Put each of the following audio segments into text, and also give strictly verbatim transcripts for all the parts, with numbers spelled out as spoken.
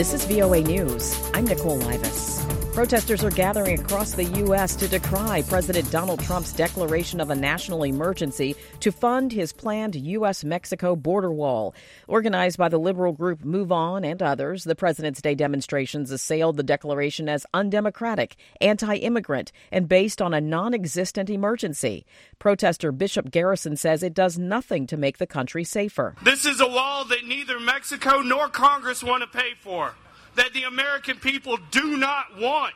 This is V O A News. I'm Nicole Livas. Protesters are gathering across the U S to decry President Donald Trump's declaration of a national emergency to fund his planned U S Mexico border wall. Organized by the liberal group Move On and others, the President's Day demonstrations assailed the declaration as undemocratic, anti-immigrant, and based on a non-existent emergency. Protester Bishop Garrison says it does nothing to make the country safer. This is a wall that neither Mexico nor Congress want to pay for, that the American people do not want,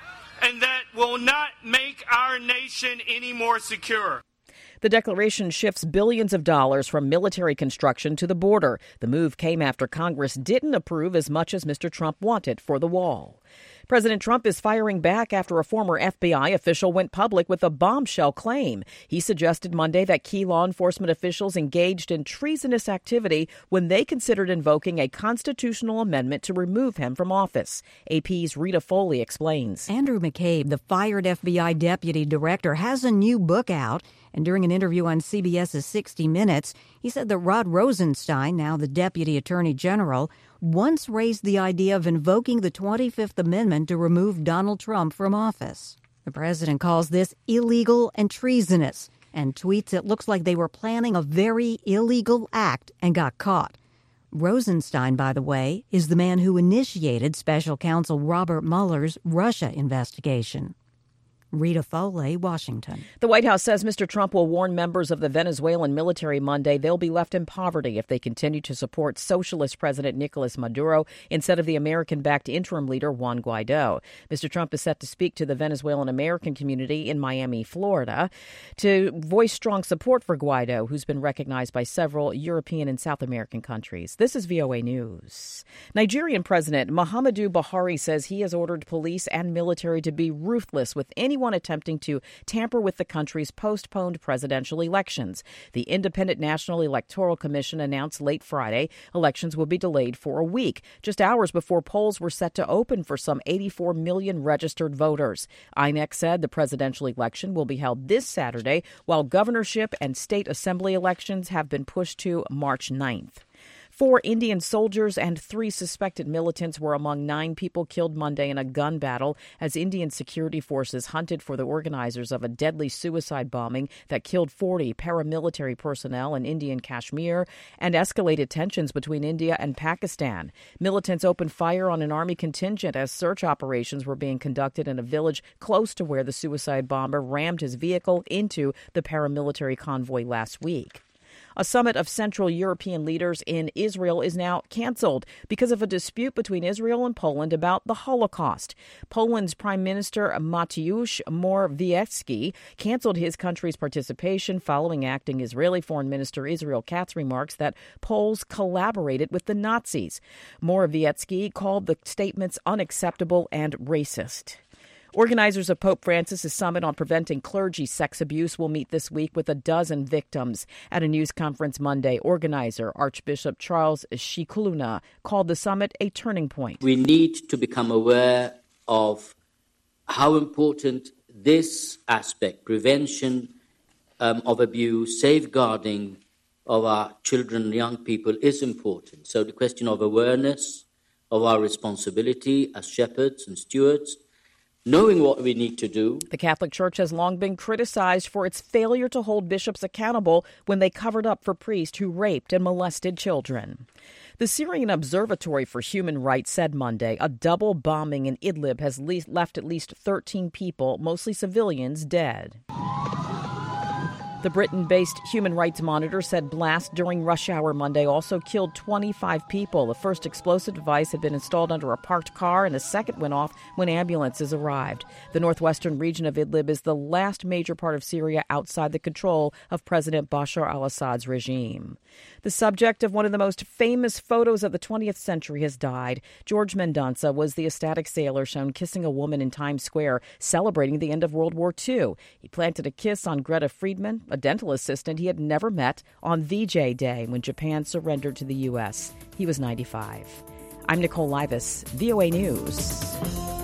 and that will not make our nation any more secure. The declaration shifts billions of dollars from military construction to the border. The move came after Congress didn't approve as much as Mister Trump wanted for the wall. President Trump is firing back after a former F B I official went public with a bombshell claim. He suggested Monday that key law enforcement officials engaged in treasonous activity when they considered invoking a constitutional amendment to remove him from office. A P's Rita Foley explains. Andrew McCabe, the fired F B I deputy director, has a new book out. And during an interview on C B S's sixty minutes, he said that Rod Rosenstein, now the Deputy Attorney General, once raised the idea of invoking the twenty-fifth Amendment to remove Donald Trump from office. The president calls this illegal and treasonous and tweets it looks like they were planning a very illegal act and got caught. Rosenstein, by the way, is the man who initiated Special Counsel Robert Mueller's Russia investigation. Rita Foley, Washington. The White House says Mister Trump will warn members of the Venezuelan military Monday they'll be left in poverty if they continue to support socialist President Nicolas Maduro instead of the American-backed interim leader Juan Guaido. Mister Trump is set to speak to the Venezuelan American community in Miami, Florida, to voice strong support for Guaido, who's been recognized by several European and South American countries. This is V O A News. Nigerian President Muhammadu Buhari says he has ordered police and military to be ruthless with anyone attempting to tamper with the country's postponed presidential elections. The Independent National Electoral Commission announced late Friday elections will be delayed for a week, just hours before polls were set to open for some eighty-four million registered voters. I N E C said the presidential election will be held this Saturday, while governorship and state assembly elections have been pushed to March ninth. Four Indian soldiers and three suspected militants were among nine people killed Monday in a gun battle as Indian security forces hunted for the organizers of a deadly suicide bombing that killed forty paramilitary personnel in Indian Kashmir and escalated tensions between India and Pakistan. Militants opened fire on an army contingent as search operations were being conducted in a village close to where the suicide bomber rammed his vehicle into the paramilitary convoy last week. A summit of Central European leaders in Israel is now canceled because of a dispute between Israel and Poland about the Holocaust. Poland's Prime Minister Mateusz Morawiecki canceled his country's participation following acting Israeli Foreign Minister Israel Katz's remarks that Poles collaborated with the Nazis. Morawiecki called the statements unacceptable and racist. Organizers of Pope Francis' summit on preventing clergy sex abuse will meet this week with a dozen victims. At a news conference Monday, organizer Archbishop Charles Scicluna called the summit a turning point. We need to become aware of how important this aspect, prevention um, of abuse, safeguarding of our children and young people is important. So the question of awareness of our responsibility as shepherds and stewards, knowing what we need to do. The Catholic Church has long been criticized for its failure to hold bishops accountable when they covered up for priests who raped and molested children. The Syrian Observatory for Human Rights said Monday a double bombing in Idlib has le- left at least thirteen people, mostly civilians, dead. The Britain-based Human Rights Monitor said blasts during rush hour Monday also killed twenty-five people. The first explosive device had been installed under a parked car, and a second went off when ambulances arrived. The northwestern region of Idlib is the last major part of Syria outside the control of President Bashar al-Assad's regime. The subject of one of the most famous photos of the twentieth century has died. George Mendonça was the ecstatic sailor shown kissing a woman in Times Square, celebrating the end of World War Two. He planted a kiss on Greta Friedman, a dental assistant he had never met, on V J Day when Japan surrendered to the U S. He was ninety-five. I'm Nicole Livas, V O A News.